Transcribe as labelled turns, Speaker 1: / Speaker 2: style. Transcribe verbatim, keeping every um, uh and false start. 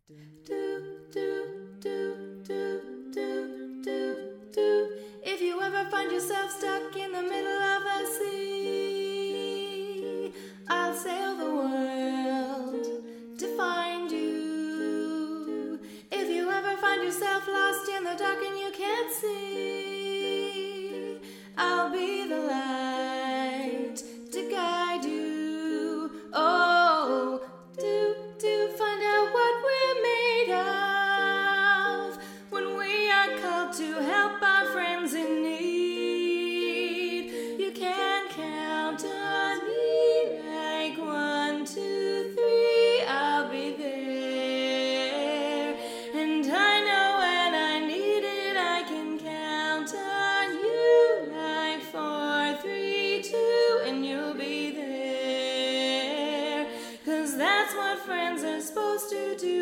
Speaker 1: Do, do, do, do, do, do, do. If you ever find yourself stuck in the middle of the sea, I'll sail the world to find you. If you ever find yourself lost in the dark and you can't see, I'll be the light to guide you. Oh, do, do find out what we're made of when we are called to help our friends in need. You can count on me like one, two, three, I'll be there. And I know when I need it, I can count on you like four, three, two, and you'll be there. 'Cause that's what friends are supposed to do.